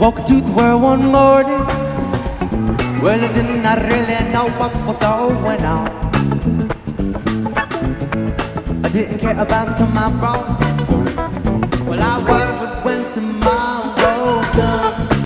Woke to the world one morning. Well, I did not really know what was going on. I didn't care about tomorrow. Well, I worried when tomorrow comes.